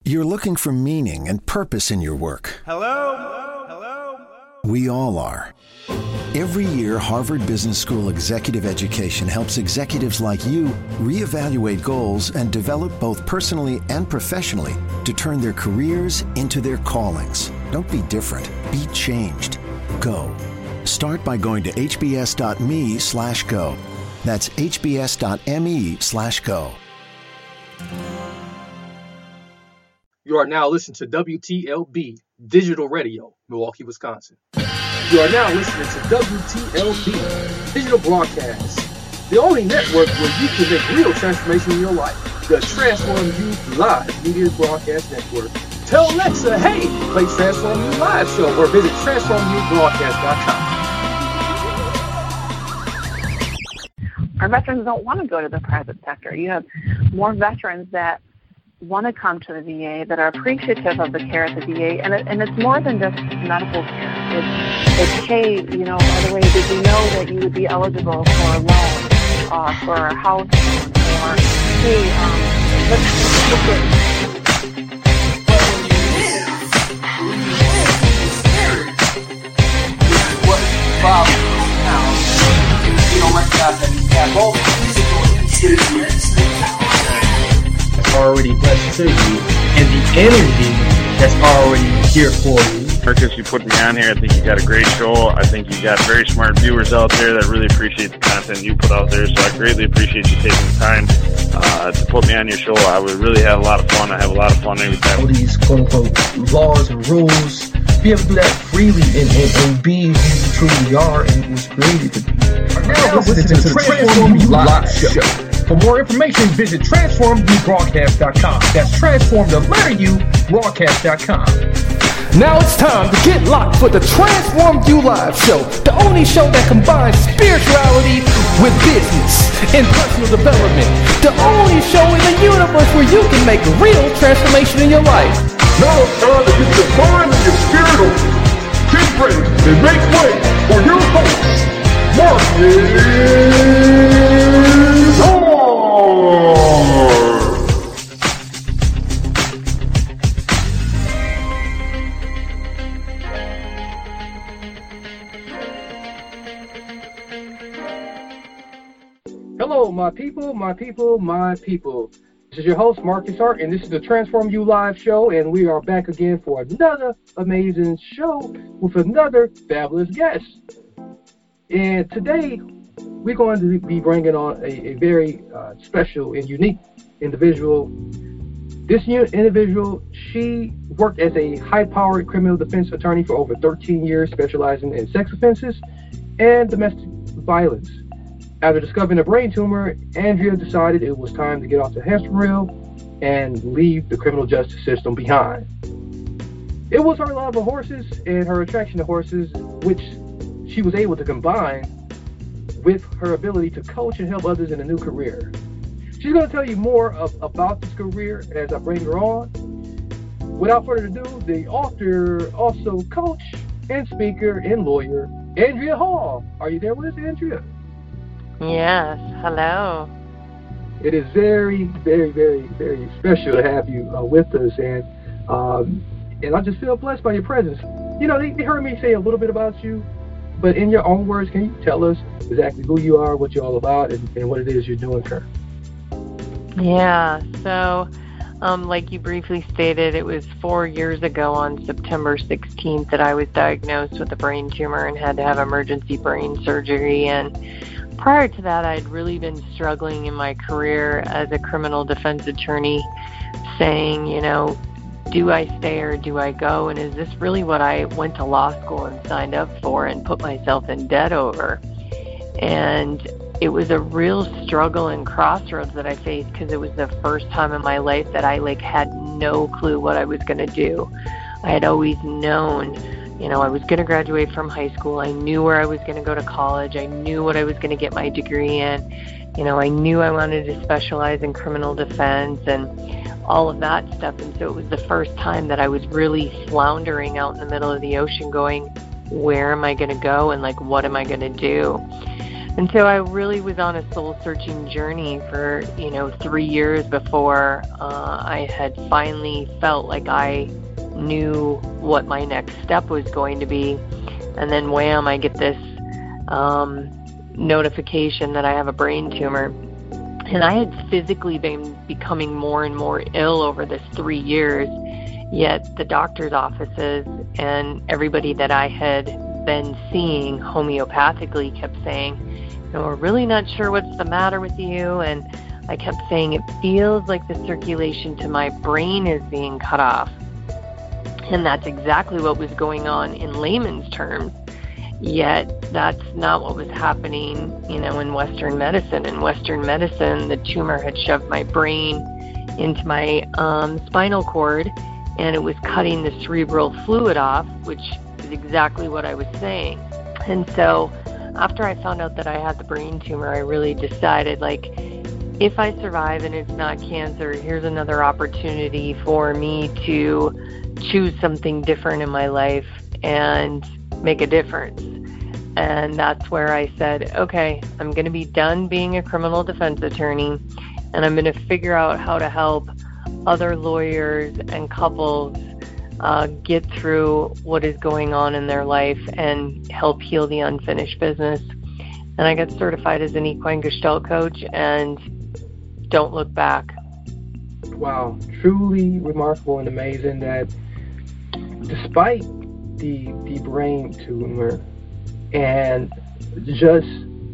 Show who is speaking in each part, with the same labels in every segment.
Speaker 1: You're looking for meaning and purpose in your work.
Speaker 2: Hello? Hello?
Speaker 1: We all are. Every year, Harvard Business School Executive Education helps executives like you reevaluate goals and develop both personally and professionally to turn their careers into their callings. Don't be different. Be changed. Go. Start by going to hbs.me/go. That's hbs.me/go.
Speaker 3: You are now listening to WTLB Digital Radio, Milwaukee, Wisconsin. You are now listening to WTLB Digital Broadcast, the only network where you can make real transformation in your life. The Transform You Live Media Broadcast Network. Tell Alexa, hey, play Transform You Live Show, or visit transformyoubroadcast.com.
Speaker 4: Our veterans don't want to go to the private sector. You have more veterans that want to come to the VA, that are appreciative of the care at the VA, and it's more than just medical care. It's hey, by the way, did you know that you would be eligible for a loan, for a house loan, or hey, let's look at
Speaker 5: what problem now. You don't recognize that you have both already blessed to you, and the energy that's already here for you.
Speaker 6: Marcus, you put me on here. I think you got a great show. I think you got very smart viewers out there that really appreciate the content you put out there, so I greatly appreciate you taking the time to put me on your show. I would really have a lot of fun. I have a lot of fun every time.
Speaker 5: All these quote-unquote laws and rules, be able to do that freely and be who you truly are and was created to be.
Speaker 7: Now listen to the Transform You Live Show. For more information, visit transformyoubroadcast.com. That's transform the letter U broadcast.com.
Speaker 8: Now it's time to get locked for the Transform You Live Show, the only show that combines spirituality with business and personal development. The only show in the universe where you can make real transformation in your life.
Speaker 7: Now it's time to get your mind and your spirit open. Get ready and make way for your host, Marcus Hall.
Speaker 3: Hello, my people, my people, my people. This is your host, Marcus Hart, and this is the Transform You Live Show, and we are back again for another amazing show with another fabulous guest. And today, we're going to be bringing on a very special and unique individual. This individual, she worked as a high-powered criminal defense attorney for over 13 years, specializing in sex offenses and domestic violence. After discovering a brain tumor, Andrea decided it was time to get off the hamster wheel and leave the criminal justice system behind. It was her love of horses and her attraction to horses, which she was able to combine with her ability to coach and help others in a new career. She's going to tell you more about this career as I bring her on. Without further ado, the author, also coach and speaker and lawyer, Andrea Hall. Are you there with us, Andrea?
Speaker 9: Yes, hello.
Speaker 3: It is very, very, very, very special to have you with us, and I just feel blessed by your presence. They heard me say a little bit about you, but in your own words, can you tell us exactly who you are, what you're all about, and what it is you're doing currently?
Speaker 9: Yeah, so like you briefly stated, it was 4 years ago on September 16th that I was diagnosed with a brain tumor and had to have emergency brain surgery. And prior to that, I'd really been struggling in my career as a criminal defense attorney, saying, do I stay or do I go? And is this really what I went to law school and signed up for and put myself in debt over? And it was a real struggle and crossroads that I faced, because it was the first time in my life that I had no clue what I was going to do. I had always known, I was going to graduate from high school. I knew where I was going to go to college. I knew what I was going to get my degree in. I knew I wanted to specialize in criminal defense and all of that stuff. And so it was the first time that I was really floundering out in the middle of the ocean going, where am I going to go and what am I going to do? And so I really was on a soul-searching journey for, 3 years before I had finally felt like I knew what my next step was going to be. And then wham, I get this notification that I have a brain tumor. And I had physically been becoming more and more ill over this 3 years, yet the doctor's offices and everybody that I had been seeing homeopathically kept saying, we're really not sure what's the matter with you. And I kept saying, it feels like the circulation to my brain is being cut off. And that's exactly what was going on in layman's terms. Yet that's not what was happening, in Western medicine. In Western medicine, the tumor had shoved my brain into my spinal cord, and it was cutting the cerebral fluid off, which is exactly what I was saying. And so after I found out that I had the brain tumor, I really decided, if I survive and it's not cancer, here's another opportunity for me to choose something different in my life and make a difference. And that's where I said, okay, I'm going to be done being a criminal defense attorney, and I'm going to figure out how to help other lawyers and couples get through what is going on in their life and help heal the unfinished business. And I got certified as an equine Gestalt coach, and don't look back.
Speaker 3: Wow, truly remarkable and amazing that despite the brain tumor and just,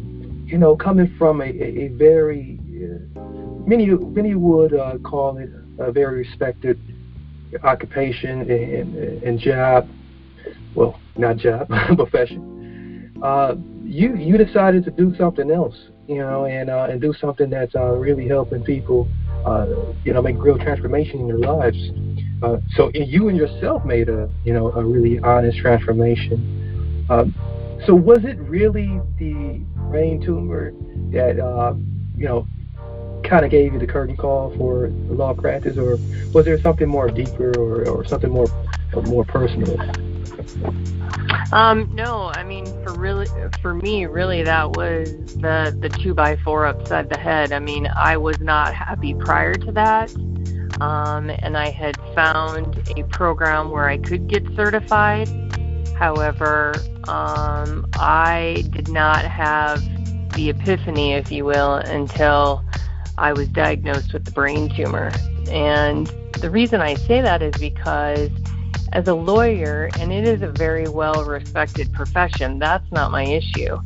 Speaker 3: coming from a very, many would call it a very respected occupation and job, well, not job, profession, you decided to do something else, and do something that's really helping people, make real transformation in their lives. So you and yourself made a really honest transformation. So was it really the brain tumor that, kind of gave you the curtain call for law practice, or was there something more deeper or something more personal?
Speaker 9: No, I mean, for me, really, that was the 2x4 upside the head. I mean, I was not happy prior to that, and I had found a program where I could get certified. However, I did not have the epiphany, if you will, until I was diagnosed with the brain tumor. And the reason I say that is because as a lawyer, and it is a very well-respected profession, that's not my issue.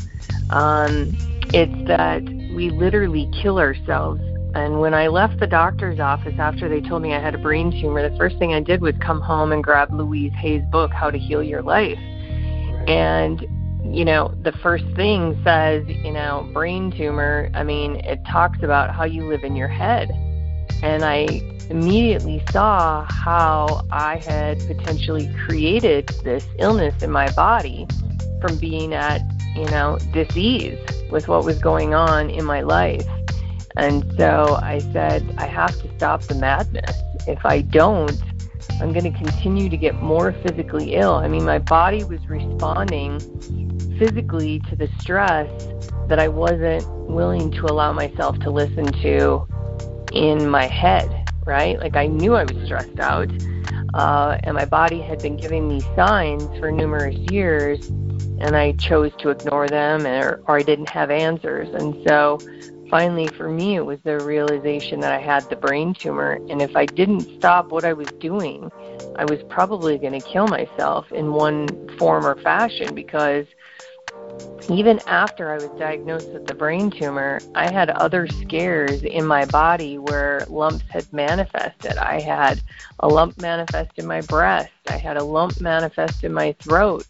Speaker 9: It's that we literally kill ourselves. And when I left the doctor's office after they told me I had a brain tumor, the first thing I did was come home and grab Louise Hay's book, How to Heal Your Life. And the first thing says, brain tumor, I mean, it talks about how you live in your head. And I immediately saw how I had potentially created this illness in my body from being at, dis-ease with what was going on in my life. And so I said, I have to stop the madness. If I don't, I'm going to continue to get more physically ill. I mean, my body was responding physically to the stress that I wasn't willing to allow myself to listen to in my head, right? I knew I was stressed out, and my body had been giving me signs for numerous years, and I chose to ignore them, or I didn't have answers. And so finally, for me, it was the realization that I had the brain tumor, and if I didn't stop what I was doing, I was probably going to kill myself in one form or fashion, because even after I was diagnosed with the brain tumor, I had other scares in my body where lumps had manifested. I had a lump manifest in my breast. I had a lump manifest in my throat.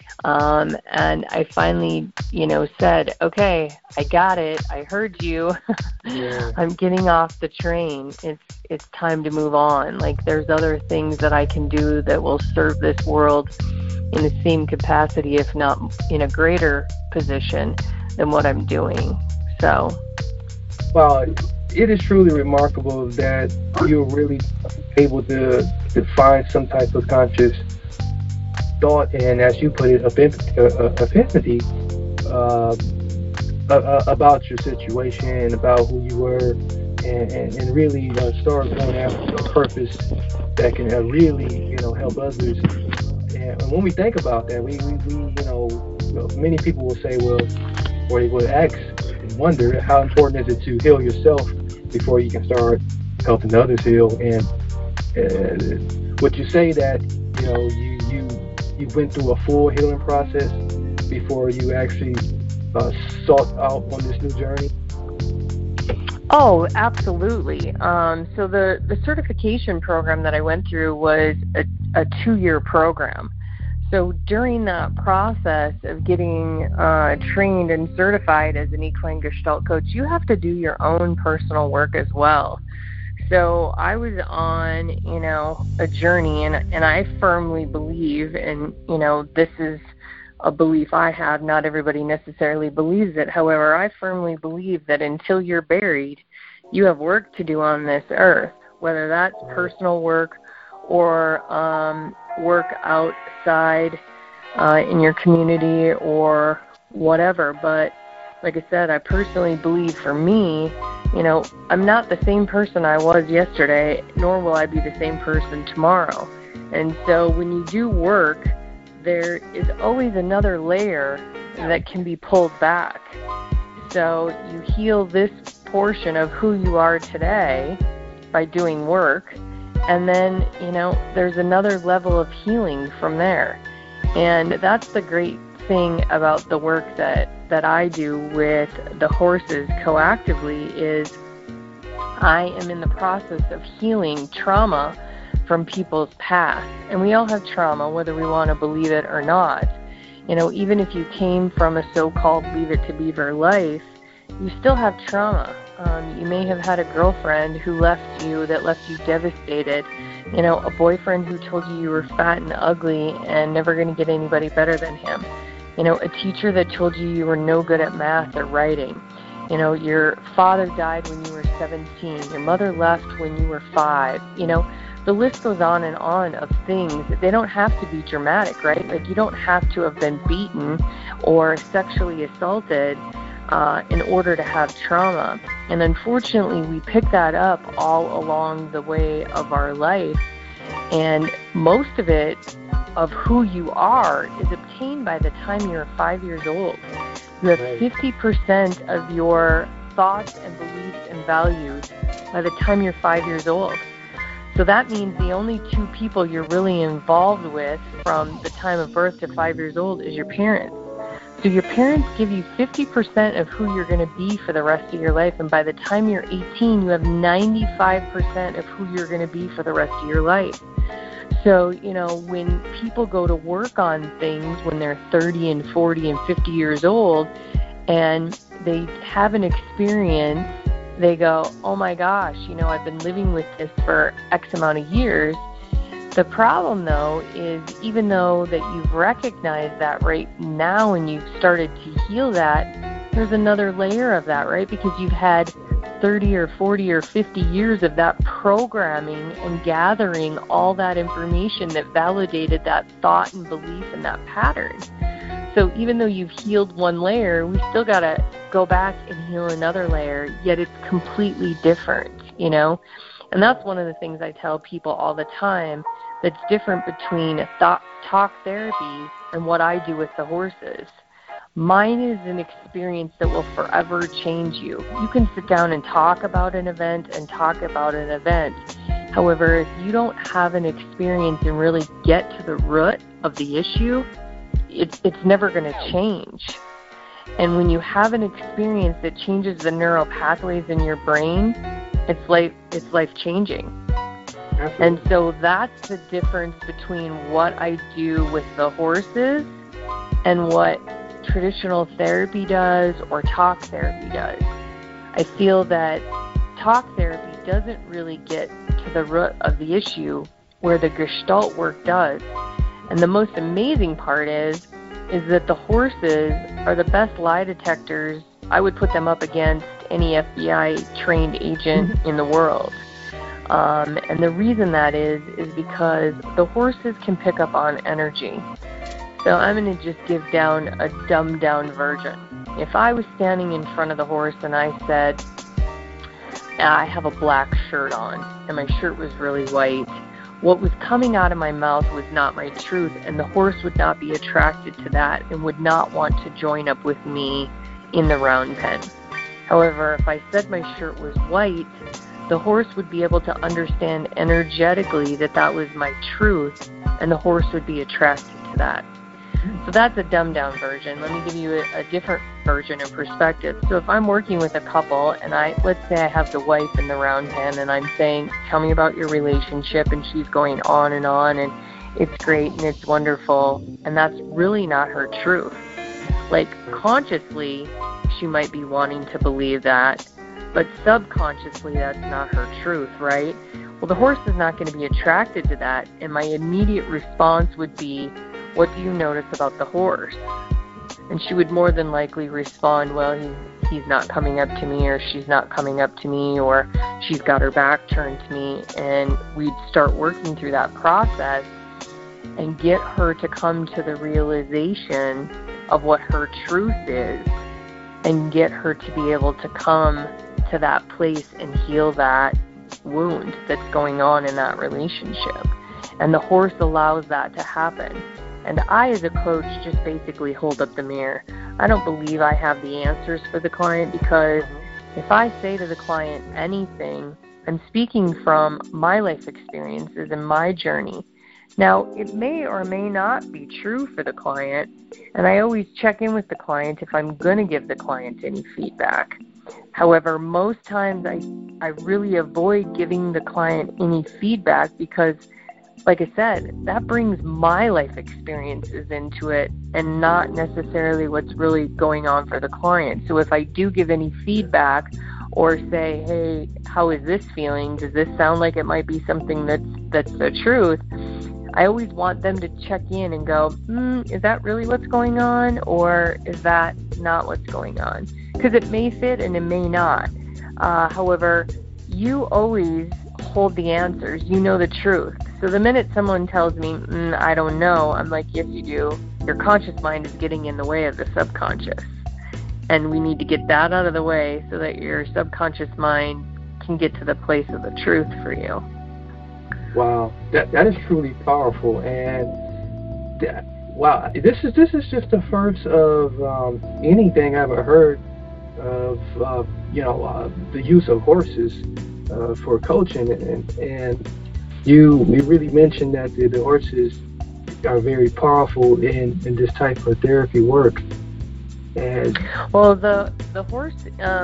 Speaker 9: And I finally, said, okay, I got it. I heard you. Yeah. I'm getting off the train. It's time to move on. There's other things that I can do that will serve this world in the same capacity, if not in a greater position than what I'm doing. So.
Speaker 3: Well, it is truly remarkable that you're really able to find some type of conscious thought, and as you put it, epiphany about your situation, about who you were, and really start going after a purpose that can really, help others. And when we think about that, we many people will say, well, or they will ask and wonder, how important is it to heal yourself before you can start helping others heal? And would you say that you went through a full healing process before you actually sought out on this new journey?
Speaker 9: Oh, absolutely. So the certification program that I went through was a 2-year program. So during that process of getting trained and certified as an equine Gestalt coach, you have to do your own personal work as well. So I was on, a journey, and I firmly believe, and, this is a belief I have, not everybody necessarily believes it. However, I firmly believe that until you're buried, you have work to do on this earth, whether that's personal work or work outside in your community or whatever. But like I said, I personally believe for me, I'm not the same person I was yesterday, nor will I be the same person tomorrow. And so when you do work, there is always another layer that can be pulled back. So you heal this portion of who you are today by doing work, and then, there's another level of healing from there. And that's the great thing about the work that I do with the horses coactively is I am in the process of healing trauma from people's past. And we all have trauma, whether we want to believe it or not. Even if you came from a so-called Leave It to Beaver life, you still have trauma. You may have had a girlfriend who left you devastated, a boyfriend who told you were fat and ugly and never going to get anybody better than him, a teacher that told you were no good at math or writing, your father died when you were 17, your mother left when you were 5, the list goes on and on of things. They don't have to be dramatic, right? Like, you don't have to have been beaten or sexually assaulted in order to have trauma. And unfortunately, we pick that up all along the way of our life. And most of it, of who you are, is obtained by the time you're 5 years old. You have 50% of your thoughts and beliefs and values by the time you're 5 years old. So that means the only 2 people you're really involved with from the time of birth to 5 years old is your parents. So your parents give you 50% of who you're going to be for the rest of your life, and by the time you're 18, you have 95% of who you're going to be for the rest of your life. So, when people go to work on things when they're 30 and 40 and 50 years old, and they have an experience, they go, oh my gosh, I've been living with this for X amount of years. The problem, though, is even though that you've recognized that right now and you've started to heal that, there's another layer of that, right? Because you've had 30 or 40 or 50 years of that programming and gathering all that information that validated that thought and belief and that pattern. So even though you've healed one layer, we still got to go back and heal another layer, yet it's completely different, And that's one of the things I tell people all the time that's different between talk therapy and what I do with the horses. Mine is an experience that will forever change you. You can sit down and talk about an event and talk about an event. However, if you don't have an experience and really get to the root of the issue, it's never going to change. And when you have an experience that changes the neural pathways in your brain, it's life-changing. And so that's the difference between what I do with the horses and what traditional therapy does or talk therapy does. I feel that talk therapy doesn't really get to the root of the issue where the Gestalt work does. And the most amazing part is that the horses are the best lie detectors. I would put them up against any FBI-trained agent in the world. And the reason that is because the horses can pick up on energy. So I'm going to just give down a dumbed-down version. if I was standing in front of the horse and I said, I have a black shirt on, and my shirt was really white, what was coming out of my mouth was not my truth, and the horse would not be attracted to that and would not want to join up with me in the round pen. However, if I said my shirt was white, the horse would be able to understand energetically that that was my truth, and the horse would be attracted to that. So that's a dumbed-down version. Let me give you a different version and perspective. So if I'm working with a couple, and let's say I have the wife in the round pen, and I'm saying, tell me about your relationship, and she's going on, and it's great, and it's wonderful, and that's really not her truth. Like, consciously, she might be wanting to believe that, but subconsciously, that's not her truth, right? Well, the horse is not going to be attracted to that, and my immediate response would be, what do you notice about the horse? And she would more than likely respond, well, he's not coming up to me, or she's not coming up to me, or she's got her back turned to me. And we'd start working through that process and get her to come to the realization of what her truth is, and get her to be able to come to that place and heal that wound that's going on in that relationship. And the horse allows that to happen. And I, as a coach, just basically hold up the mirror. I don't believe I have the answers for the client, because if I say to the client anything, I'm speaking from my life experiences and my journey. Now, it may or may not be true for the client, and I always check in with the client if I'm going to give the client any feedback. However, most times I really avoid giving the client any feedback because, like I said, that brings my life experiences into it and not necessarily what's really going on for the client. So if I do give any feedback or say, hey, how is this feeling? Does this sound like it might be something that's the truth? I always want them to check in and go, is that really what's going on, or is that not what's going on? Because it may fit and it may not. However, you always hold the answers. You know the truth. So the minute someone tells me, I don't know, I'm like, yes, you do. Your conscious mind is getting in the way of the subconscious. And we need to get that out of the way so that your subconscious mind can get to the place of the truth for you.
Speaker 3: Wow, that is truly powerful. And wow, this is just the first of anything I've ever heard of the use of horses for coaching, and you really mentioned that the horses are very powerful in this type of therapy work. And
Speaker 9: well, the horse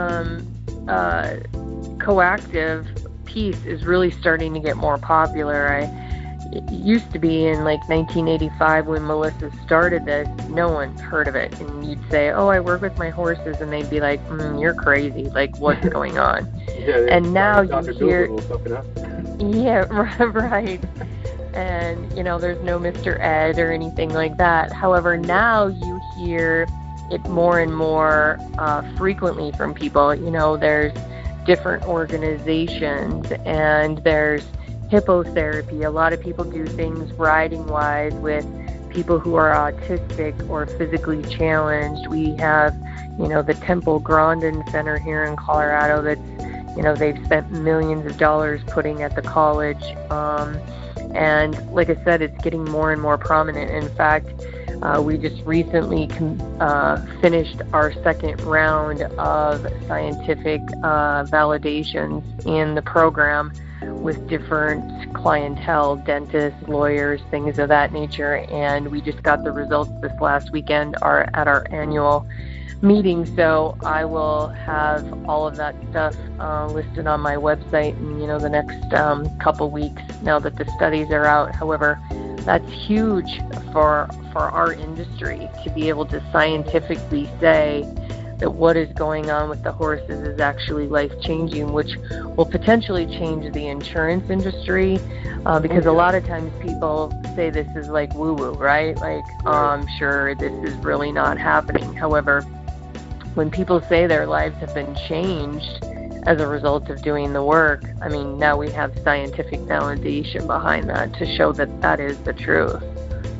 Speaker 9: coactive piece is really starting to get more popular. It used to be in like 1985 when Melissa started this, no one heard of it, and you'd say, oh, I work with my horses, and they'd be like, you're crazy, like what's going on? And now you hear, yeah, right, and there's no Mr. Ed or anything like that. However, now you hear it more and more frequently from people. There's different organizations, and there's hippotherapy. A lot of people do things riding-wise with people who are autistic or physically challenged. We have, the Temple Grandin Center here in Colorado that's, they've spent millions of dollars putting at the college. And like I said, it's getting more and more prominent. In fact, we just recently finished our second round of scientific validations in the program with different clientele, dentists, lawyers, things of that nature. And we just got the results this last weekend at our annual meeting. So I will have all of that stuff listed on my website in, the next couple weeks now that the studies are out. However, that's huge for our industry to be able to scientifically say that what is going on with the horses is actually life-changing, which will potentially change the insurance industry, because a lot of times people say this is like woo-woo, right? Like, I'm sure this is really not happening. However, when people say their lives have been changed as a result of doing the work, I mean, now we have scientific validation behind that to show that that is the truth.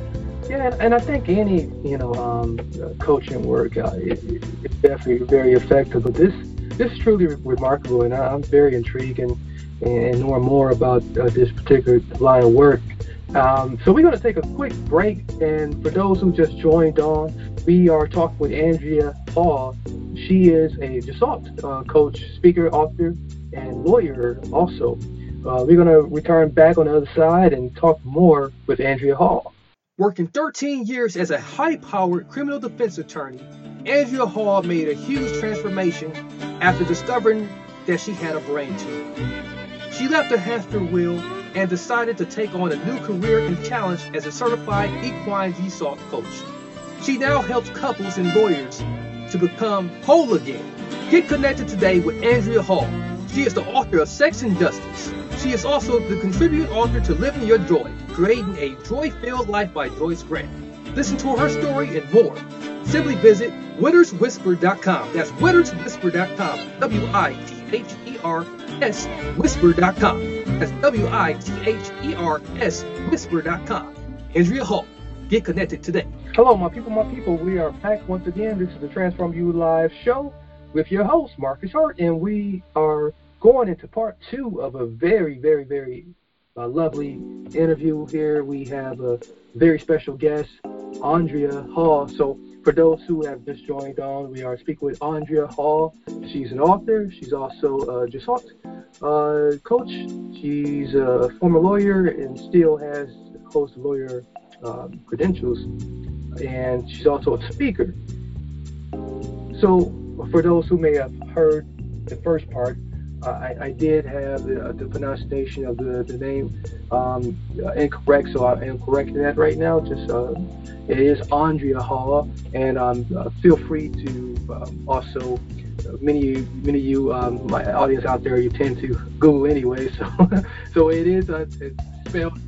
Speaker 3: Yeah, and I think any coaching work it's definitely very effective. But this is truly remarkable, and I'm very intrigued and knowing more about this particular line of work. So we're going to take a quick break, and for those who just joined on, we are talking with Andrea Hall. She is a Gestalt coach, speaker, author, and lawyer also. We're going to return back on the other side and talk more with Andrea Hall.
Speaker 7: Working 13 years as a high-powered criminal defense attorney, Andrea Hall made a huge transformation after discovering that she had a brain tumor. She left the hamster wheel and decided to take on a new career and challenge as a certified equine Gestalt coach. She now helps couples and lawyers to become whole again. Get connected today with Andrea Hall. She is the author of Sex and Justice. She is also the contributing author to Living Your Joy, Creating a Joy-Filled Life by Joyce Grant. Listen to her story and more. Simply visit WittersWhisper.com. That's WittersWhisper.com. WITHERS Whisper.com. That's WITHERS Whisper.com. Andrea Hall. Get connected today.
Speaker 3: Hello, my people. We are back once again. This is the Transform You Live show with your host, Marcus Hart, and we are going into part 2 of a very, very, very lovely interview here. We have a very special guest, Andrea Hall. So for those who have just joined on, we are speaking with Andrea Hall. She's an author. She's also a Gestalt coach. She's a former lawyer and still holds lawyer credentials. And she's also a speaker. So for those who may have heard the first part, I did have the pronunciation of the name incorrect, so I am correcting that right now. Just it is Andrea Hall, and feel free to also many of you, my audience out there, you tend to Google anyway, so it is it's spelled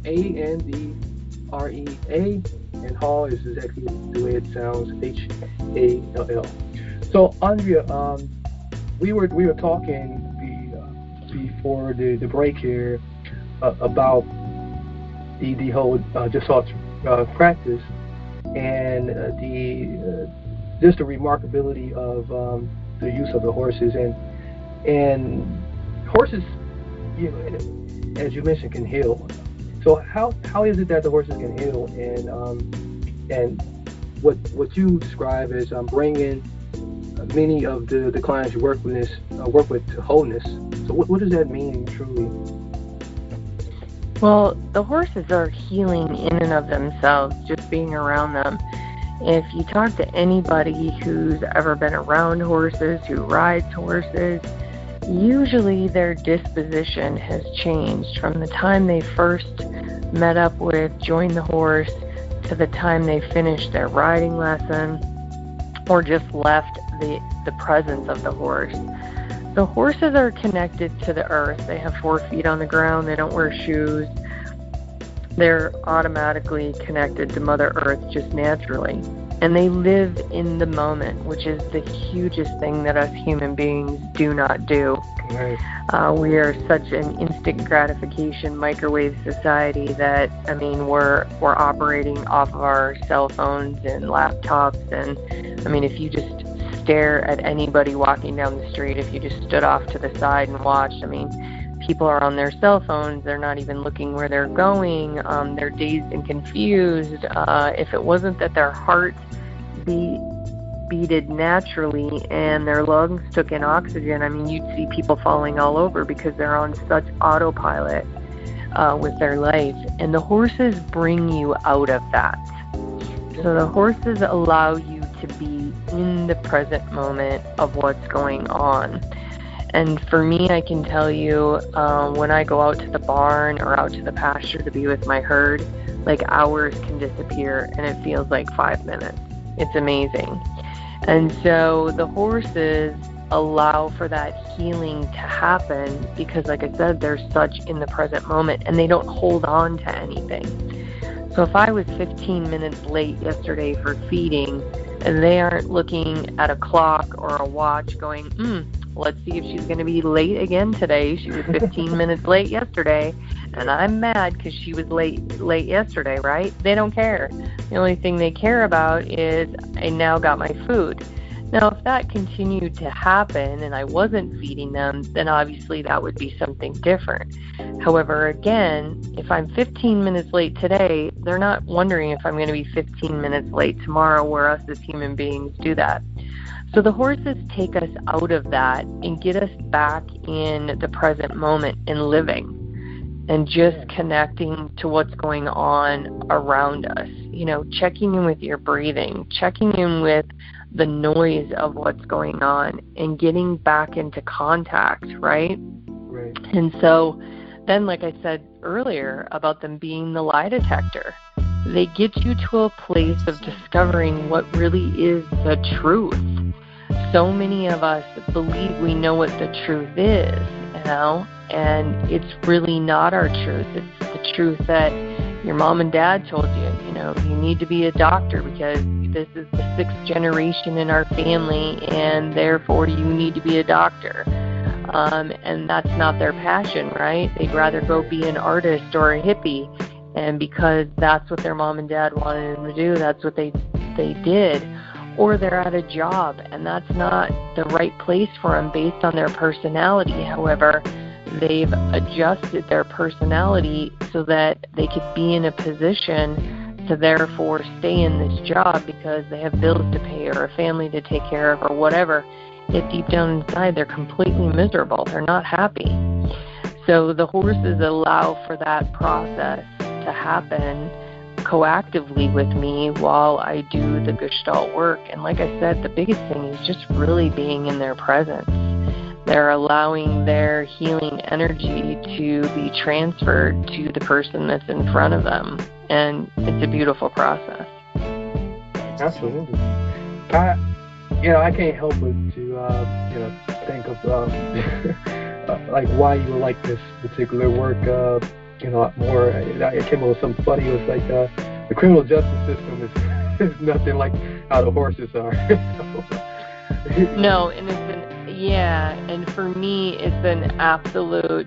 Speaker 3: Andrea, and Hall is exactly the way it sounds, Hall. So Andrea, we were talking before the break here about the whole Gestalt practice and just the remarkability of the use of the horses and horses, as you mentioned, can heal. So how is it that the horses can heal, and what you describe as bringing many of the clients you work with to wholeness. So what does that mean truly?
Speaker 9: Well, the horses are healing in and of themselves, just being around them. If you talk to anybody who's ever been around horses, who rides horses, usually their disposition has changed from the time they first met up with, joined the horse, to the time they finished their riding lesson or just left the presence of the horse. The horses are connected to the earth. They have 4 feet on the ground. They don't wear shoes. They're automatically connected to Mother Earth just naturally. And they live in the moment, which is the hugest thing that us human beings do not do.
Speaker 3: Right.
Speaker 9: We are such an instant gratification microwave society that, we're operating off of our cell phones and laptops. And, if you just stare at anybody walking down the street, if you just stood off to the side and watched, people are on their cell phones. They're not even looking where they're going. They're dazed and confused. If it wasn't that their hearts beated naturally and their lungs took in oxygen, you'd see people falling all over because they're on such autopilot with their life. And the horses bring you out of that. So the horses allow you to be in the present moment of what's going on. And for me, I can tell you, when I go out to the barn or out to the pasture to be with my herd, like hours can disappear and it feels like 5 minutes. It's amazing. And so the horses allow for that healing to happen because, like I said, they're such in the present moment and they don't hold on to anything. So if I was 15 minutes late yesterday for feeding and they aren't looking at a clock or a watch going, Let's see if she's going to be late again today. She was 15 minutes late yesterday, and I'm mad because she was late yesterday, right? They don't care. The only thing they care about is I now got my food. Now, if that continued to happen and I wasn't feeding them, then obviously that would be something different. However, again, if I'm 15 minutes late today, they're not wondering if I'm going to be 15 minutes late tomorrow, where us as human beings do that. So the horses take us out of that and get us back in the present moment and living and just connecting to what's going on around us. You know, checking in with your breathing, checking in with the noise of what's going on and getting back into contact, right?
Speaker 3: Right.
Speaker 9: And so then, like I said earlier about them being the lie detector, they get you to a place of discovering what really is the truth. So many of us believe we know what the truth is, you know, and it's really not our truth. It's the truth that your mom and dad told you, you know, you need to be a doctor because this is the 6th generation in our family, and therefore you need to be a doctor. And that's not their passion, right? They'd rather go be an artist or a hippie, and because that's what their mom and dad wanted them to do, that's what they did. Or they're at a job, and that's not the right place for them based on their personality. However, they've adjusted their personality so that they could be in a position to therefore stay in this job because they have bills to pay or a family to take care of or whatever. Yet deep down inside, they're completely miserable. They're not happy. So the horses allow for that process to happen coactively with me while I do the Gestalt work. And like I said, the biggest thing is just really being in their presence. They're allowing their healing energy to be transferred to the person that's in front of them. And it's a beautiful process.
Speaker 3: Absolutely. I can't help but to, think of, like why you like this particular work, more. I came up with something funny. It was like the criminal justice system is nothing like how the horses are.
Speaker 9: No, and and for me, it's an absolute,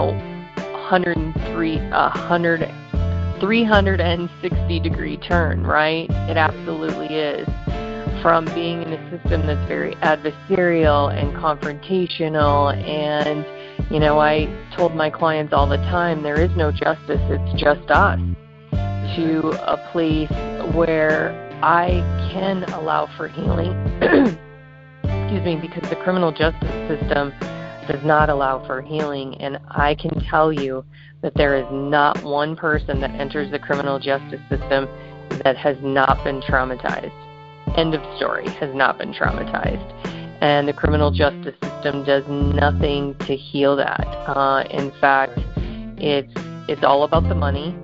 Speaker 9: 360 degree turn, right? It absolutely is. From being in a system that's very adversarial and confrontational, and I told my clients all the time, there is no justice, it's just us, to a place where I can allow for healing, because the criminal justice system does not allow for healing. And I can tell you that there is not one person that enters the criminal justice system that has not been traumatized. End of story, has not been traumatized. And the criminal justice system does nothing to heal that. In fact, it's all about the money.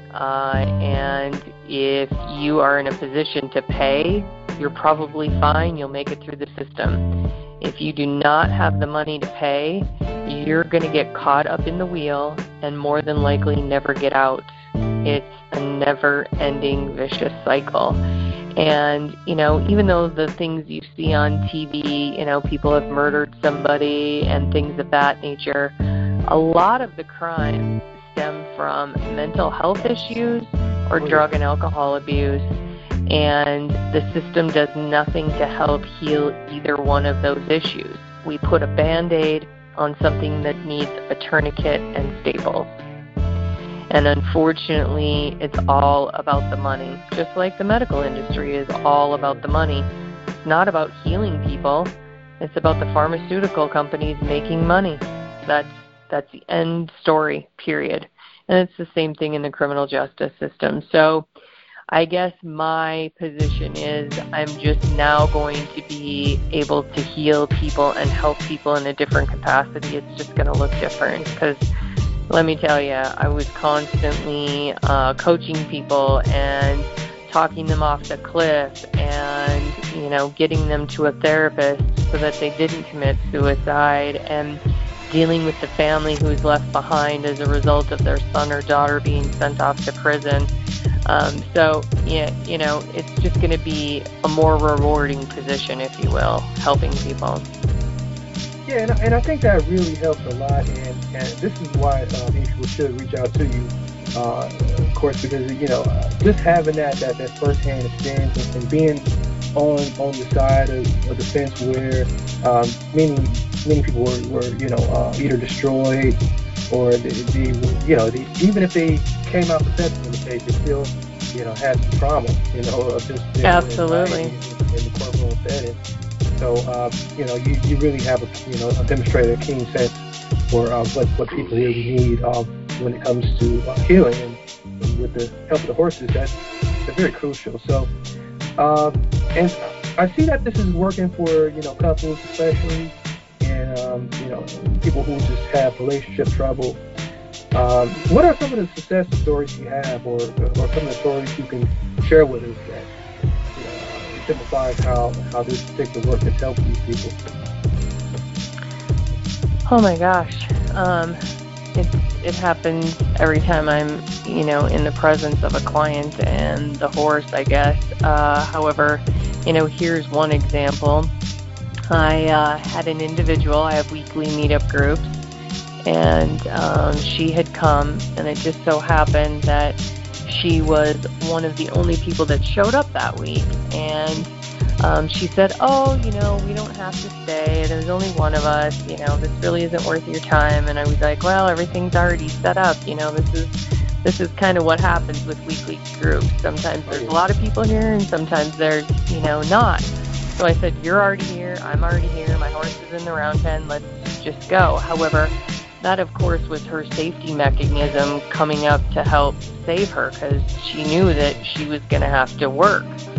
Speaker 9: And if you are in a position to pay, you're probably fine. You'll make it through the system. If you do not have the money to pay, you're going to get caught up in the wheel and more than likely never get out. It's a never-ending vicious cycle. And, even though the things you see on TV, people have murdered somebody and things of that nature, a lot of the crime stem from mental health issues or drug and alcohol abuse. And the system does nothing to help heal either one of those issues. We put a Band-Aid on something that needs a tourniquet and staples. And unfortunately, it's all about the money. Just like the medical industry is all about the money. It's not about healing people. It's about the pharmaceutical companies making money. That's the end story, period. And it's the same thing in the criminal justice system. So I guess my position is I'm just now going to be able to heal people and help people in a different capacity. It's just going to look different because let me tell you, I was constantly coaching people and talking them off the cliff and, getting them to a therapist so that they didn't commit suicide, and dealing with the family who's left behind as a result of their son or daughter being sent off to prison. It's just going to be a more rewarding position, if you will, helping people.
Speaker 3: Yeah, and I think that really helps a lot, and this is why people should reach out to you, of course, because just having that first-hand experience and being on the side of the fence where many people were either destroyed or even if they came out successful in the case, they still had some trauma of just
Speaker 9: absolutely
Speaker 3: in the courtroom setting. So, you really have demonstrated a keen sense for what people really need when it comes to healing, and with the help of the horses, that's very crucial. So, and I see that this is working for couples especially, and people who just have relationship trouble. What are some of the success stories you have, or some of the stories you can share with us that typifies how this particular work has helped these people?
Speaker 9: Oh my gosh, it happens every time I'm in the presence of a client and the horse, I guess. However, here's one example. I had an individual. I have weekly meetup groups, and she had come, and it just so happened that she was one of the only people that showed up that week, and she said, oh, we don't have to stay. There's only one of us. This really isn't worth your time. And I was like, well, everything's already set up. This is kind of what happens with weekly groups. Sometimes there's a lot of people here, and sometimes there's, not. So I said, you're already here. I'm already here. My horse is in the round pen. Let's just go. However, that, of course, was her safety mechanism coming up to help save her, because she knew that she was going to have to work.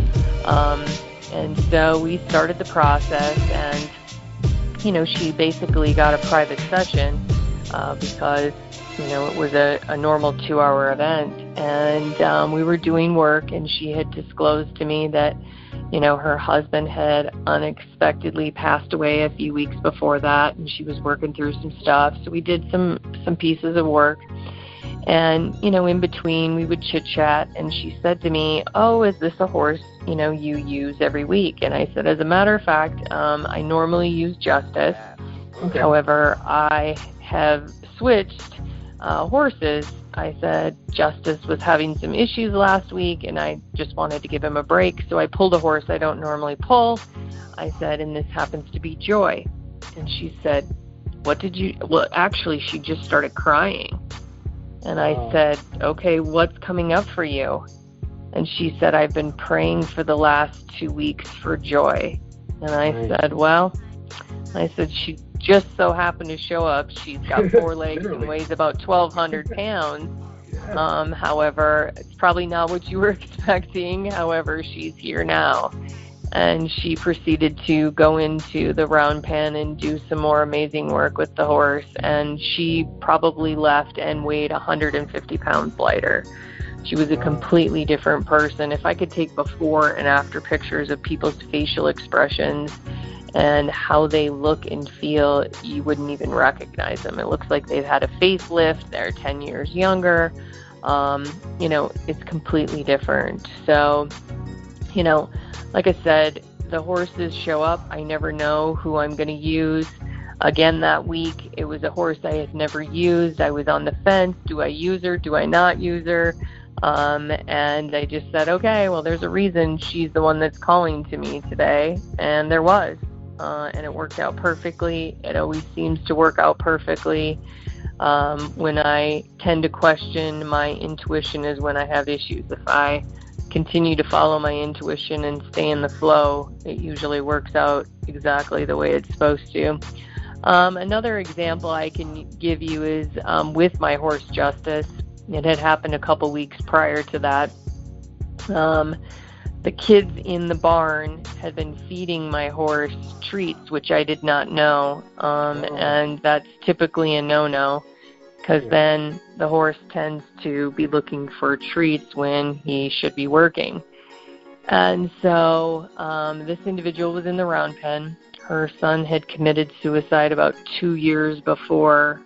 Speaker 9: And so we started the process, and, she basically got a private session because, it was a normal 2-hour event. And we were doing work, and she had disclosed to me that, her husband had unexpectedly passed away a few weeks before that, and she was working through some stuff. So we did some pieces of work. And, in between, we would chit-chat, and she said to me, oh, is this a horse, you use every week? And I said, as a matter of fact, I normally use Justice.
Speaker 3: Okay.
Speaker 9: However, I have switched horses. I said Justice was having some issues last week, and I just wanted to give him a break, so I pulled a horse I don't normally pull. I said, and this happens to be Joy. And she said, what did you... Well, actually, she just started crying. And I said, okay, what's coming up for you? And she said, I've been praying for the last 2 weeks for Joy. And I said, she just so happened to show up. She's got 4 legs and weighs about 1,200 pounds. However, it's probably not what you were expecting. However, she's here now. And she proceeded to go into the round pen and do some more amazing work with the horse. And she probably left and weighed 150 pounds lighter. She was a completely different person. If I could take before and after pictures of people's facial expressions and how they look and feel, you wouldn't even recognize them. It looks like they've had a facelift. They're 10 years younger. It's completely different. So, like I said, the horses show up. I never know who I'm going to use. Again, that week, it was a horse I had never used. I was on the fence. Do I use her? Do I not use her? And I just said, okay, well, there's a reason she's the one that's calling to me today. And there was. And it worked out perfectly. It always seems to work out perfectly. When I tend to question my intuition is when I have issues. If I continue to follow my intuition and stay in the flow, it usually works out exactly the way it's supposed to. Another example I can give you is with my horse Justice. It had happened a couple weeks prior to that. The kids in the barn had been feeding my horse treats, which I did not know, and that's typically a no-no, because then the horse tends to be looking for treats when he should be working. And so this individual was in the round pen. Her son had committed suicide about 2 years before.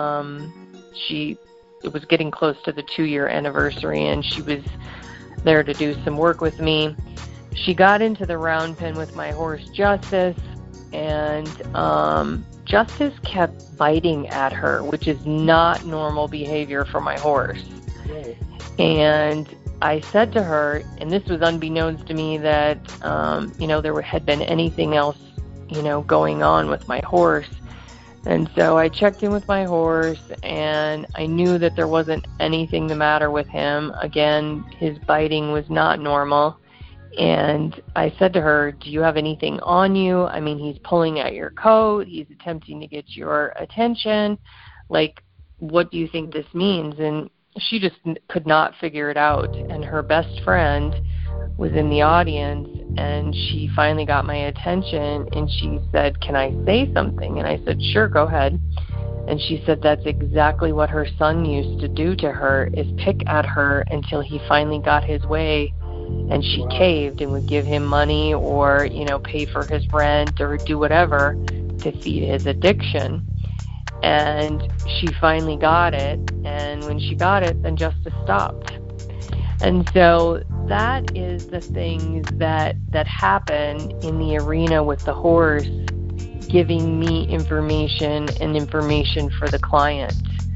Speaker 9: It was getting close to the 2-year anniversary, and she was there to do some work with me. She got into the round pen with my horse Justice, and Justice kept biting at her, which is not normal behavior for my horse.
Speaker 3: Right.
Speaker 9: And I said to her, and this was unbeknownst to me, that there had been anything else going on with my horse. And so I checked in with my horse, and I knew that there wasn't anything the matter with him. Again, his biting was not normal. And I said to her, do you have anything on you? I mean, he's pulling at your coat. He's attempting to get your attention. Like, what do you think this means? And she just could not figure it out. And her best friend was in the audience, and she finally got my attention, and she said, can I say something? And I said, sure, go ahead. And she said that's exactly what her son used to do to her, is pick at her until he finally got his way, and she caved and would give him money or, pay for his rent or do whatever to feed his addiction. And she finally got it, and when she got it, then Justice stopped. And so that is the things that happen in the arena with the horse, giving me information and information for the client.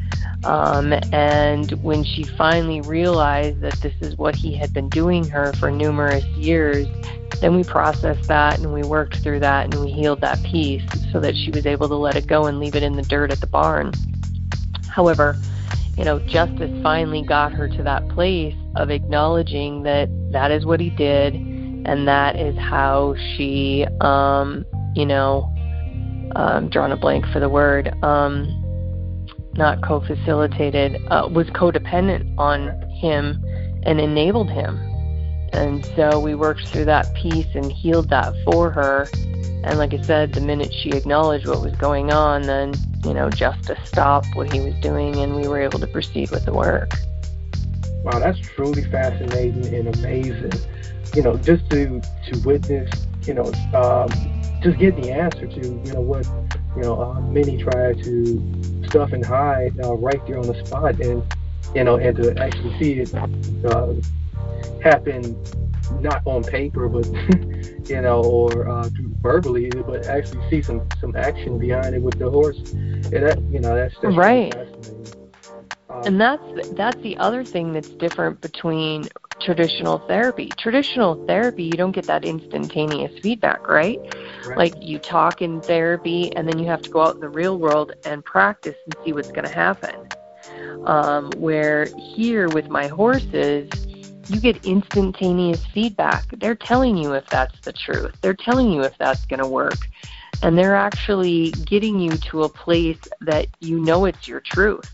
Speaker 9: And when she finally realized that this is what he had been doing her for numerous years, then we processed that and we worked through that and we healed that piece so that she was able to let it go and leave it in the dirt at the barn. However, Justice finally got her to that place of acknowledging that that is what he did, and that is how she, I'm drawing a blank for the word, not co-facilitated, was codependent on him and enabled him. And so we worked through that piece and healed that for her. And like I said, the minute she acknowledged what was going on, then, Justice stopped what he was doing, and we were able to proceed with the work.
Speaker 3: Wow, that's truly fascinating and amazing. Just to witness, just get the answer to, what, many try to stuff and hide right there on the spot, and, and to actually see it happen, not on paper, but, or verbally, but actually see some action behind it with the horse. And that's
Speaker 9: right.
Speaker 3: Really fascinating.
Speaker 9: And that's the other thing that's different between traditional therapy. Traditional therapy, you don't get that instantaneous feedback, right? Like, you talk in therapy, and then you have to go out in the real world and practice and see what's going to happen. Where here with my horses, you get instantaneous feedback. They're telling you if that's the truth. They're telling you if that's going to work. And they're actually getting you to a place that it's your truth.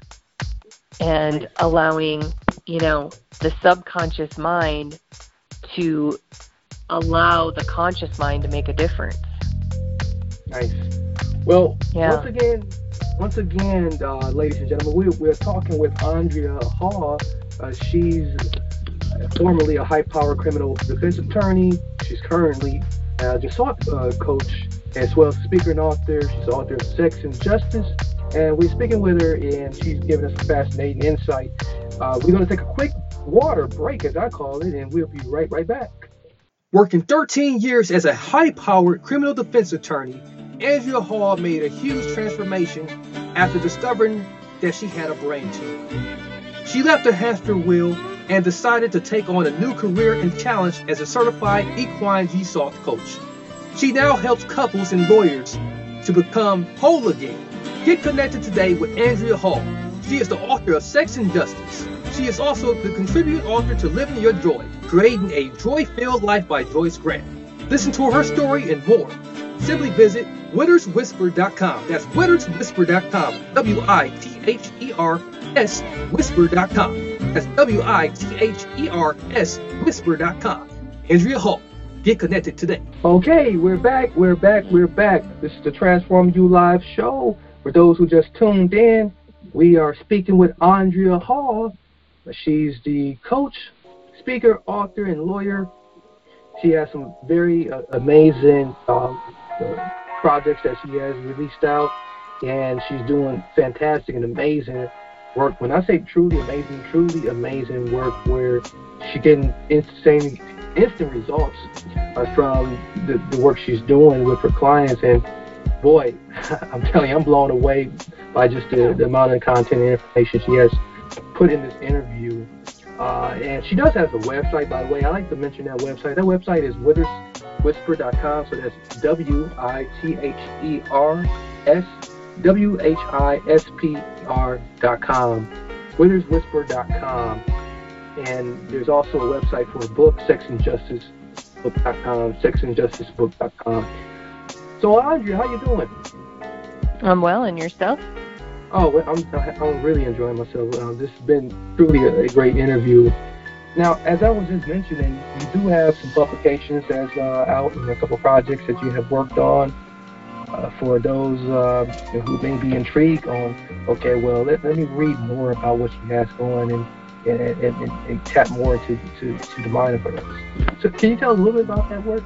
Speaker 9: And allowing, the subconscious mind to allow the conscious mind to make a difference.
Speaker 3: Nice. Well,
Speaker 9: yeah.
Speaker 3: Once again, ladies and gentlemen, we're talking with Andrea Hall. She's formerly a high-powered criminal defense attorney. She's currently a assault coach, as well as a speaker and author. She's the author of Sex and Justice. And we're speaking with her, and she's giving us a fascinating insight. We're going to take a quick water break, as I call it, and we'll be right back.
Speaker 7: Working 13 years as a high-powered criminal defense attorney, Andrea Hall made a huge transformation after discovering that she had a brain tumor. She left the hamster wheel and decided to take on a new career and challenge as a certified equine assault coach. She now helps couples and lawyers to become whole again. Get connected today with Andrea Hall. She is the author of Sex and Justice. She is also the contributing author to Living Your Joy, Creating a Joy-Filled Life by Joyce Grant. Listen to her story and more. Simply visit WittersWhisper.com. That's WittersWhisper.com. WITHERS Whisper.com. That's WITHERS Whisper.com. Andrea Hall. Get connected today.
Speaker 3: Okay, we're back. This is the Transform You Live show. For those who just tuned in, we are speaking with Andrea Hall. She's the coach, speaker, author, and lawyer. She has some very amazing projects that she has released out, and she's doing fantastic and amazing work. When I say truly amazing work, where she's getting instant results from the work she's doing with her clients. And boy, I'm telling you, I'm blown away by just the amount of content and information she has put in this interview. And she does have a website, by the way. I like to mention that website. That website is witherswhisper.com. So that's WITHERSWHISPR.com. witherswhisper.com. And there's also a website for a book, sexandjusticebook.com, sexandjusticebook.com. So, Andrea, how you doing?
Speaker 9: I'm well, and yourself?
Speaker 3: Oh, well, I'm really enjoying myself. This has been truly a great interview. Now, as I was just mentioning, you do have some publications that's out and a couple projects that you have worked on. For those who may be intrigued on, okay, well, let me read more about what she has going and tap more to the mind of her. So can you tell us a little bit about that work?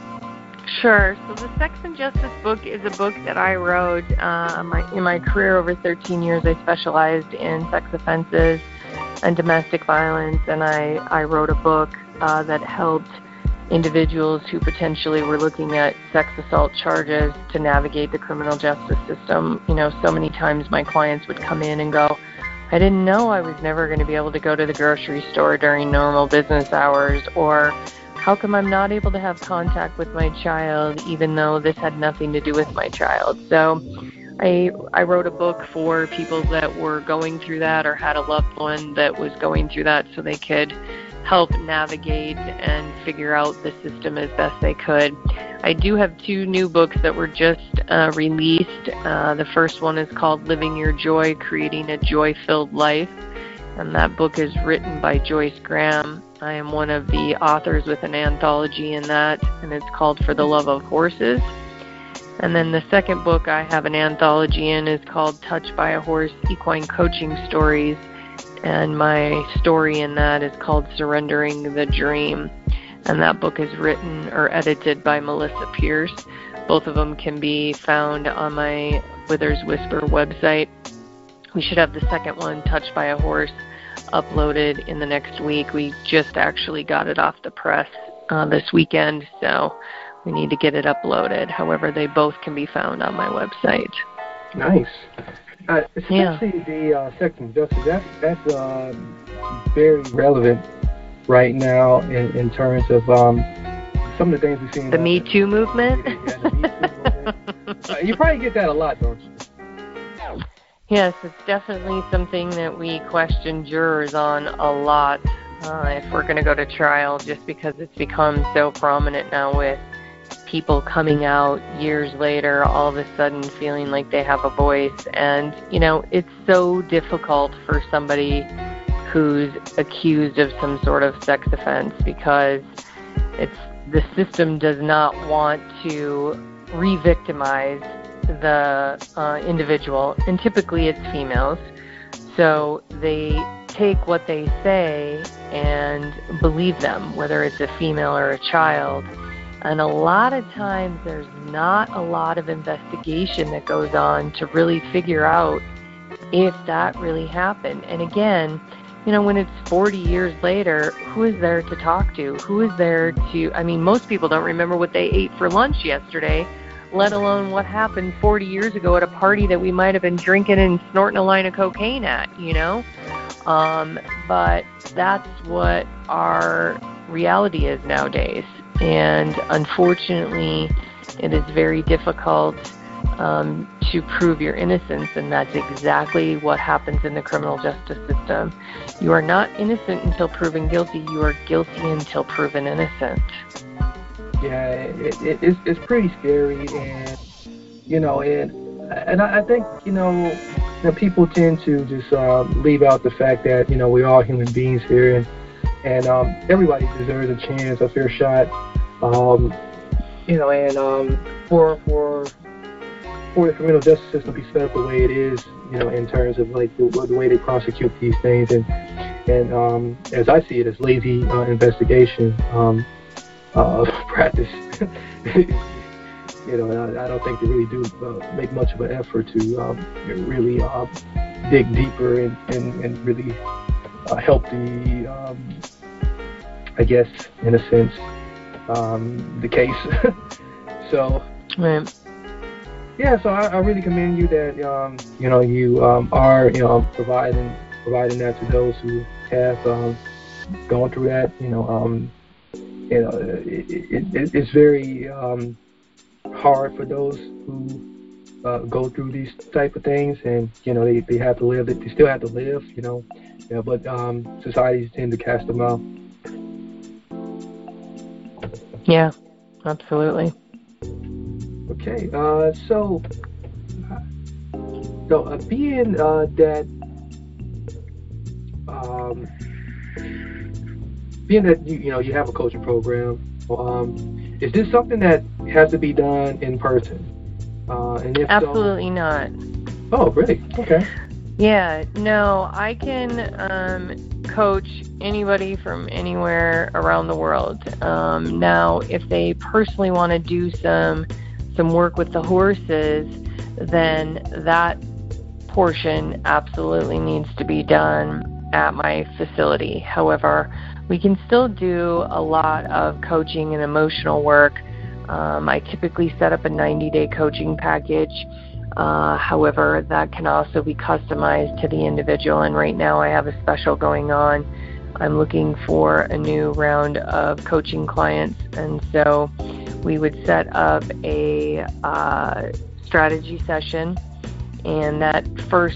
Speaker 9: Sure. So the Sex and Justice book is a book that I wrote in my career. Over 13 years, I specialized in sex offenses and domestic violence, and I wrote a book that helped individuals who potentially were looking at sex assault charges to navigate the criminal justice system. You know, so many times my clients would come in and go, I didn't know I was never going to be able to go to the grocery store during normal business hours, or how come I'm not able to have contact with my child even though this had nothing to do with my child? So I wrote a book for people that were going through that or had a loved one that was going through that so they could help navigate and figure out the system as best they could. I do have 2 new books that were just released. The first one is called Living Your Joy, Creating a Joy-Filled Life, and that book is written by Joyce Graham. I am one of the authors with an anthology in that, and it's called For the Love of Horses. And then the second book I have an anthology in is called Touched by a Horse, Equine Coaching Stories, and my story in that is called Surrendering the Dream. And that book is written or edited by Melissa Pierce. Both of them can be found on my Withers Whisper website. We should have the second one, Touched by a Horse, uploaded in the next week. We just actually got it off the press this weekend, so we need to get it uploaded. However, they both can be found on my website.
Speaker 3: Nice. Especially the sex and justice, that's very relevant right now in terms of some of the things we've seen.
Speaker 9: The Me Too movement?
Speaker 3: The Me Too movement. You probably get that a lot, don't you?
Speaker 9: Yes, it's definitely something that we question jurors on a lot if we're going to go to trial, just because it's become so prominent now with people coming out years later, all of a sudden feeling like they have a voice. And, you know, it's so difficult for somebody who's accused of some sort of sex offense, because the system does not want to re-victimize the individual, and typically it's females. So they take what they say and believe them, whether it's a female or a child. And a lot of times there's not a lot of investigation that goes on to really figure out if that really happened. And again, you know, when it's 40 years later, who is there to talk to? Who is there to, I mean, most people don't remember what they ate for lunch yesterday, let alone what happened 40 years ago at a party that we might have been drinking and snorting a line of cocaine at, you know? But that's what our reality is nowadays. And unfortunately, it is very difficult to prove your innocence, and that's exactly what happens in the criminal justice system. You are not innocent until proven guilty. You are guilty until proven innocent.
Speaker 3: Yeah, it's pretty scary, and you know, and I think you know people tend to just leave out the fact that you know we're all human beings here, and everybody deserves a chance, a fair shot, you know, and for the criminal justice system to be set up the way it is, you know, in terms of like the way they prosecute these things, and as I see it, as lazy investigation practice. You know, I don't think they really do make much of an effort to really dig deeper and really help the I guess, in a sense, the case. So,
Speaker 9: right.
Speaker 3: Yeah, so I really commend you that you are providing that to those who have gone through that. It's very hard for those who go through these type of things, and they have to live. They still have to live. But societies tend to cast them out.
Speaker 9: Yeah, absolutely.
Speaker 3: Okay, so being that you have a coaching program, is this something that has to be done in person? And if
Speaker 9: Absolutely not.
Speaker 3: Oh, really? Okay.
Speaker 9: Yeah, no, I can coach anybody from anywhere around the world. Now, if they personally want to do some work with the horses, then that portion absolutely needs to be done at my facility. However, we can still do a lot of coaching and emotional work. I typically set up a 90-day coaching package. However, that can also be customized to the individual, and right now I have a special going on. I'm looking for a new round of coaching clients, and so we would set up a strategy session, and that first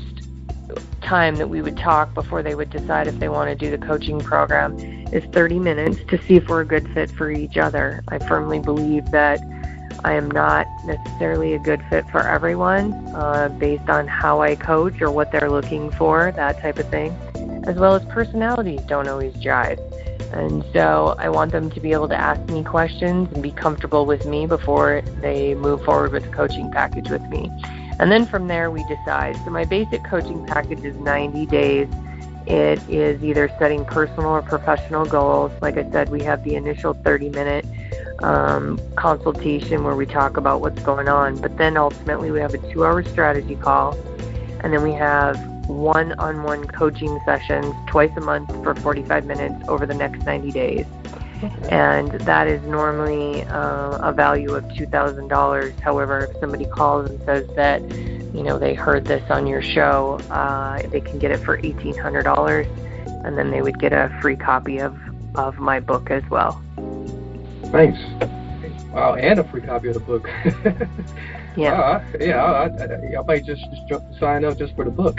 Speaker 9: time that we would talk before they would decide if they want to do the coaching program is 30 minutes to see if we're a good fit for each other. I firmly believe that I am not necessarily a good fit for everyone based on how I coach or what they're looking for, that type of thing, as well as personalities don't always jive. And so I want them to be able to ask me questions and be comfortable with me before they move forward with the coaching package with me. And then from there we decide. So my basic coaching package is 90 days. It is either setting personal or professional goals. Like I said, we have the initial 30-minute consultation where we talk about what's going on. But then ultimately we have a 2-hour strategy call. And then we have one-on-one coaching sessions twice a month for 45 minutes over the next 90 days. And that is normally a value of $2,000. However, if somebody calls and says that, they heard this on your show, they can get it for $1,800, and then they would get a free copy of my book as well.
Speaker 3: Thanks. Wow, and a free copy of the book.
Speaker 9: Yeah.
Speaker 3: I might just sign up just for the book.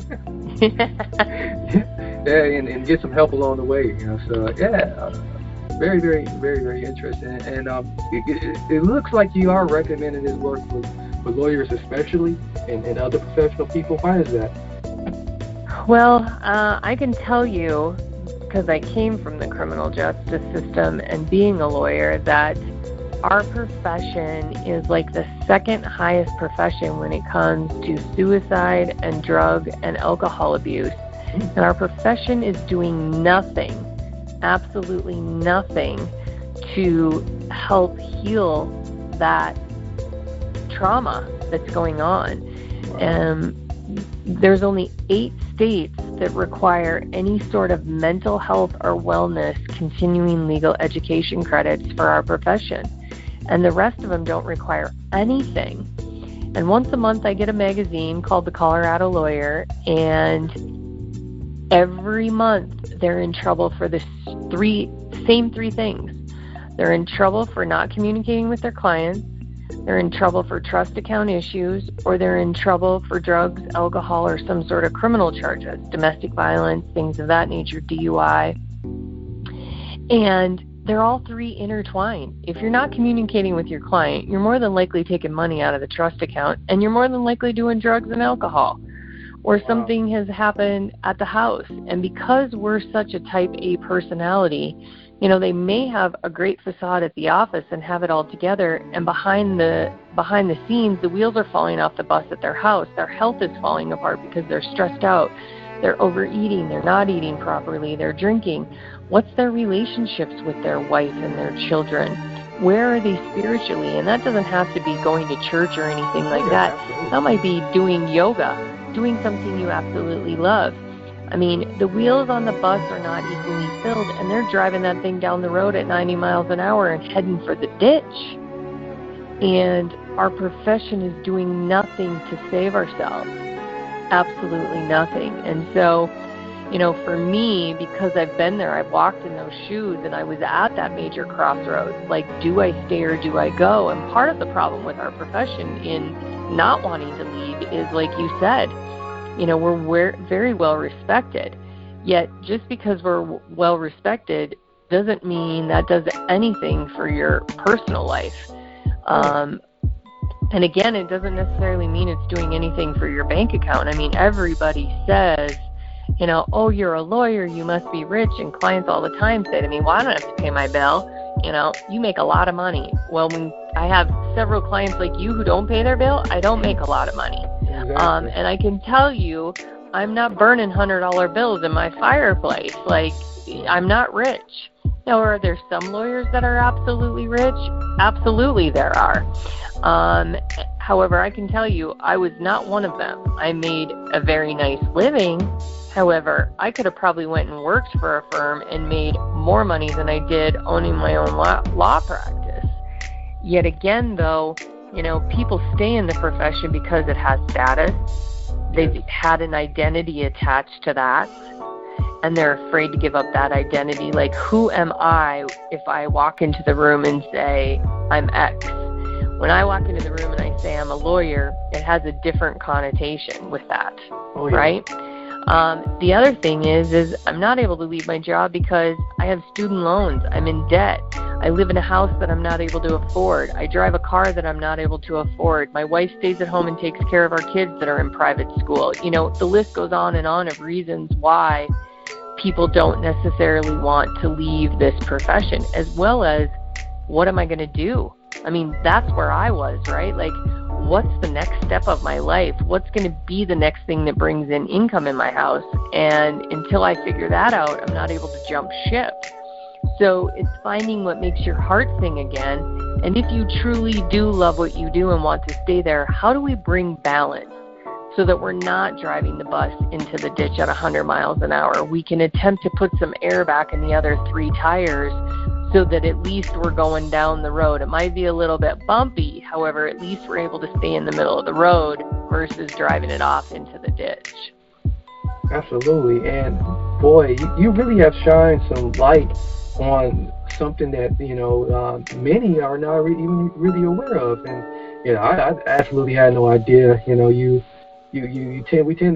Speaker 3: Yeah, and get some help along the way. So yeah, very, very, very, very interesting. And it looks like you are recommending this work for lawyers especially, and other professional people. Why is that?
Speaker 9: Well, I can tell you, because I came from the criminal justice system and being a lawyer, that our profession is like the second highest profession when it comes to suicide and drug and alcohol abuse. And our profession is doing nothing, absolutely nothing, to help heal that trauma that's going on. There's only 8 states that require any sort of mental health or wellness continuing legal education credits for our profession. And the rest of them don't require anything. And once a month I get a magazine called The Colorado Lawyer, and every month they're in trouble for the same three things. They're in trouble for not communicating with their clients, they're in trouble for trust account issues, or they're in trouble for drugs, alcohol, or some sort of criminal charges, domestic violence, things of that nature, DUI. And they're all 3 intertwined. If you're not communicating with your client, you're more than likely taking money out of the trust account, and you're more than likely doing drugs and alcohol, or something has happened at the house. And because we're such a type A personality, they may have a great facade at the office and have it all together, and behind the scenes, the wheels are falling off the bus at their house. Their health is falling apart because they're stressed out. They're overeating. They're not eating properly. They're drinking. What's their relationships with their wife and their children? Where are they spiritually? And that doesn't have to be going to church or anything like that. That might be doing yoga, doing something you absolutely love. I mean, the wheels on the bus are not equally filled, and they're driving that thing down the road at 90 miles an hour and heading for the ditch. And our profession is doing nothing to save ourselves. Absolutely nothing. And so, for me, because I've been there, I've walked in those shoes, and I was at that major crossroads. Like, do I stay or do I go? And part of the problem with our profession in not wanting to leave is, like you said, we're very well respected. Yet, just because we're well respected doesn't mean that does anything for your personal life. And again, it doesn't necessarily mean it's doing anything for your bank account. I mean, everybody says, oh, you're a lawyer, you must be rich. And clients all the time say to me, well, I don't have to pay my bill. You make a lot of money. Well, when I have several clients like you who don't pay their bill, I don't make a lot of money. Exactly. And I can tell you, I'm not burning $100 bills in my fireplace. Like, I'm not rich. Now, are there some lawyers that are absolutely rich? Absolutely there are. However, I can tell you, I was not one of them. I made a very nice living. However, I could have probably went and worked for a firm and made more money than I did owning my own law practice. Yet again, though, people stay in the profession because it has status. They've had an identity attached to that, and they're afraid to give up that identity. Like, who am I if I walk into the room and say, I'm X? When I walk into the room and I say I'm a lawyer, it has a different connotation with that, right? The other thing is I'm not able to leave my job because I have student loans. I'm in debt. I live in a house that I'm not able to afford. I drive a car that I'm not able to afford. My wife stays at home and takes care of our kids that are in private school. The list goes on of reasons why people don't necessarily want to leave this profession, as well as, what am I going to do? I mean, that's where I was, right? Like, what's the next step of my life? What's going to be the next thing that brings in income in my house? And until I figure that out, I'm not able to jump ship. So it's finding what makes your heart sing again. And if you truly do love what you do and want to stay there, how do we bring balance so that we're not driving the bus into the ditch at 100 miles an hour? We can attempt to put some air back in the other 3 tires so that at least we're going down the road. It might be a little bit bumpy, however, at least we're able to stay in the middle of the road versus driving it off into the ditch.
Speaker 3: Absolutely. And boy, you really have shined some light on something that, many are not even really aware of. And, I absolutely had no idea. We tend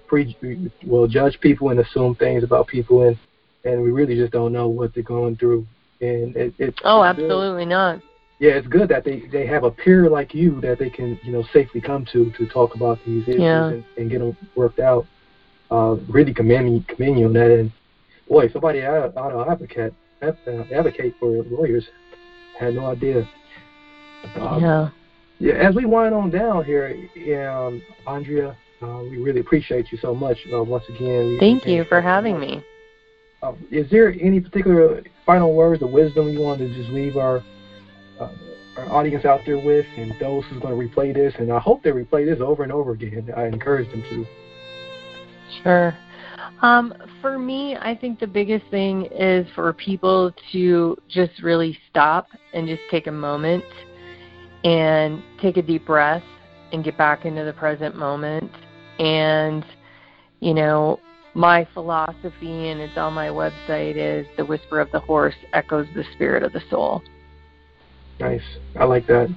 Speaker 3: to judge people and assume things about people, and we really just don't know what they're going through. And it's
Speaker 9: absolutely not.
Speaker 3: Yeah, it's good that they have a peer like you that they can safely come to talk about these issues and get them worked out. Really commend you on that. And boy, somebody ought to advocate for lawyers. I had no idea. Yeah. As we wind on down here, Andrea, we really appreciate you so much. Once again,
Speaker 9: thank you for having me.
Speaker 3: Is there any particular final words of wisdom you want to just leave our audience out there with, and those who's going to replay this? And I hope they replay this over and over again. I encourage them to.
Speaker 9: Sure. For me, I think the biggest thing is for people to just really stop and just take a moment and take a deep breath and get back into the present moment. And, my philosophy, and it's on my website, is the whisper of the horse echoes the spirit of the soul.
Speaker 3: Nice. I like that.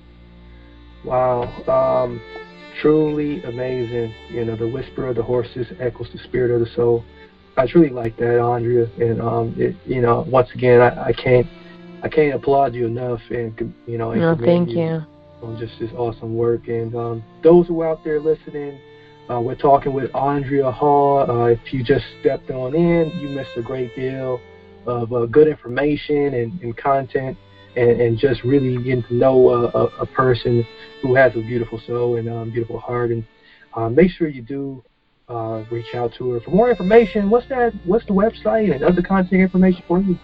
Speaker 3: Wow. Truly amazing. The whisper of the horses echoes the spirit of the soul. I truly like that, Andrea. And once again, I can't applaud you enough. And
Speaker 9: thank you
Speaker 3: on just this awesome work. And those who are out there listening, we're talking with Andrea Hall. If you just stepped on in, you missed a great deal of good information and content, and just really getting to know a person who has a beautiful soul and a beautiful heart. And make sure you do reach out to her for more information. What's the website and other content information for you?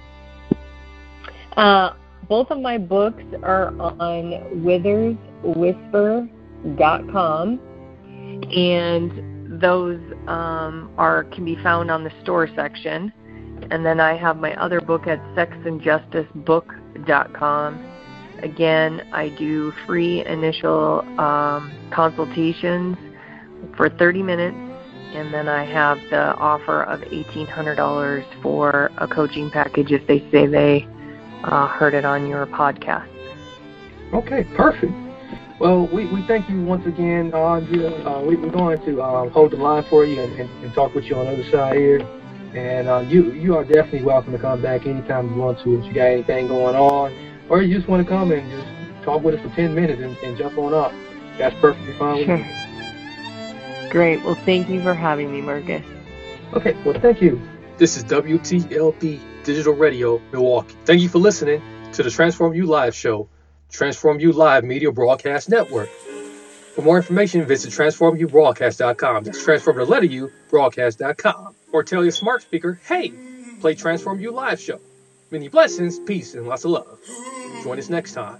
Speaker 9: Both of my books are on witherswhisper.com, and those can be found on the store section. And then I have my other book at sexandjusticebook.com. Again, I do free initial consultations for 30 minutes, and then I have the offer of $1,800 for a coaching package if they say they heard it on your podcast.
Speaker 3: Okay, perfect. Well, we thank you once again, Andrea. We're going to hold the line for you and talk with you on the other side here. And you are definitely welcome to come back anytime you want to if you got anything going on, or you just want to come and just talk with us for 10 minutes and jump on up. That's perfectly fine with me.
Speaker 9: Great. Well, thank you for having me, Marcus.
Speaker 3: Okay, well, thank you.
Speaker 7: This is WTLB Digital Radio, Milwaukee. Thank you for listening to the Transform You Live show, Transform You Live Media Broadcast Network. For more information, visit transformubroadcast.com. That's transform the letter U, broadcast.com. Or tell your smart speaker, hey, play Transform You Live show. Many blessings, peace, and lots of love. Join us next time.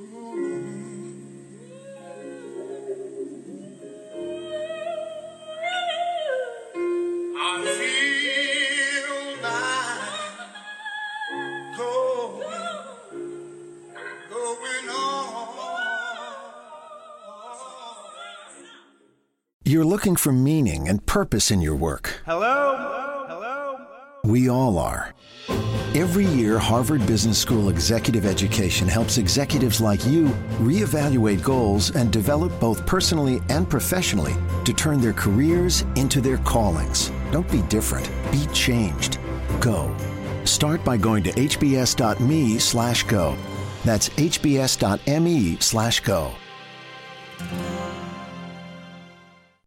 Speaker 1: You're looking for meaning and purpose in your work.
Speaker 2: Hello? Hello?
Speaker 1: We all are. Every year, Harvard Business School Executive Education helps executives like you reevaluate goals and develop both personally and professionally to turn their careers into their callings. Don't be different. Be changed. Go. Start by going to hbs.me/go. That's hbs.me/go.